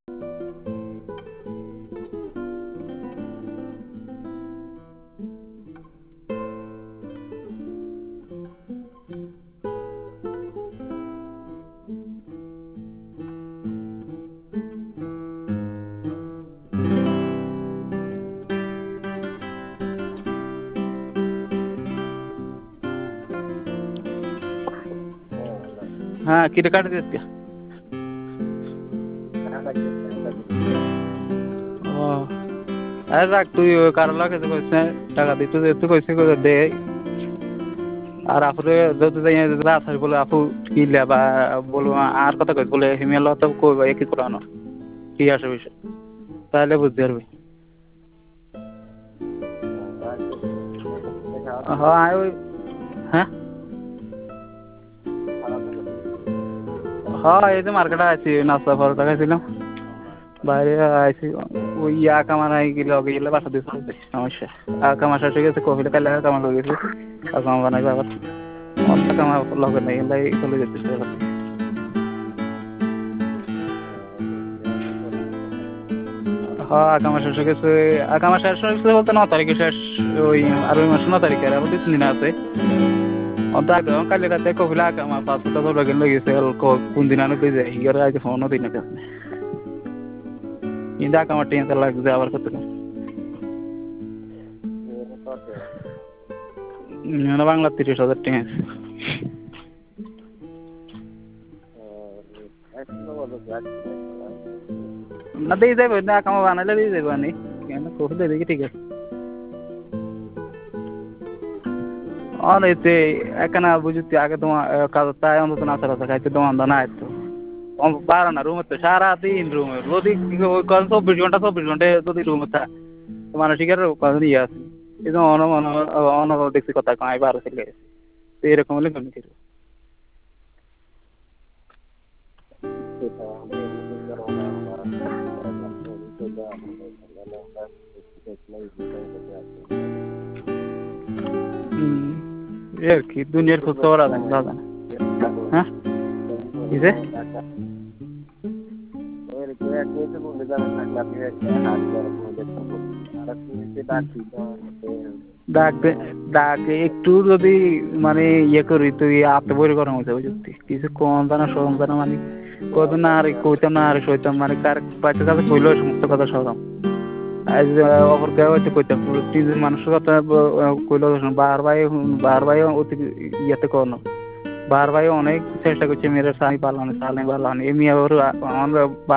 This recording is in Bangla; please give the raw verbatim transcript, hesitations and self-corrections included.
হ্যাঁ কিরে কাটে দিস কে? ও আরে রাখ তুই ওই কারো লাগে তো কইস না টাকা দিতে তুই কইছিস কই দে আর আপুরে যত যাই রাত হয় বলে আপু কিলা বা বলবো আর কথা কই বলে হিমেল তো কই ভাই কি করানো কি আসে বিষয় তাহলে বুঝতে পারবি। হ্যাঁ ওই হ্যাঁ হ্যাঁ এই যে মার্কেটে আছি নাস্তা পরোটা খাইছিলাম বাইরে আইছি ওই ইয়া কামার আই গেলে লগে গেলে বাসা দিয়ে চলবে সমস্যা আর কামার শেষ হয়ে গেছে কফিটা খাইলে কামার লগে গেছে আর কামা বানাইবে আবার অন্য কামার লগে নেই এলাই চলে যেতেছে হ্যাঁ আগামা শেষ হয়ে গেছে আগামা শেষ হয়ে গেছে বলতে ন তারিখে শেষ ওই আর ওই মাসে ন তারিখে আর দুই তিন দিন আছে অন্তত কালি রাতে কফিলা আগামা পাঁচশো টাকা লগে লগে গেছে কোন দিন আনো পেয়ে যায় ইয়ার আগে ফোনও দিন কাছে কিন্তু আগামা টেনশন লাগছে আবার কত বাংলা তিরিশ হাজার টাকা না দিয়ে যাবো না কামা বানাইলে দিয়ে যাবো আনি কেন কফি দিয়ে দেখি ঠিক আছে অনেতে এখানে বুঝতে আগে তোমার কাজ তাই অন্তত নাচা টাচা খাইতে তোমার না তো পারো না রুমে তো সারাদিন রুমে যদি চব্বিশ ঘন্টা চব্বিশ ঘন্টা যদি রুমে থাক মানসিকের ইয়ে আছে এই যে অন অন দেখছি কথা কয় বারো চলে গেছে তো এরকম হলে কেমন করবো আর কি দুনিয়ার খোঁজ খবর আছে দাদা হ্যাঁ কিসে ডাক ডাক একটু যদি মানে ইয়ে করি তুই আপনি বই করার মতো বুঝতি কিছু কম জানা সরম জানা মানে কত না আর কইতাম না আর সইতাম মানে কার বাচ্চা কাছে কইলো সমস্ত কথা সরম আজ অপর কেউ হয়তো কইতাম তিনজন মানুষের কথা কইলো বার ভাই বার ভাই অতি ইয়েতে করনো বার ভাই অনেক চেষ্টা করছে মেয়েরা সানি পারলাম সানি পারলাম এমনি আবার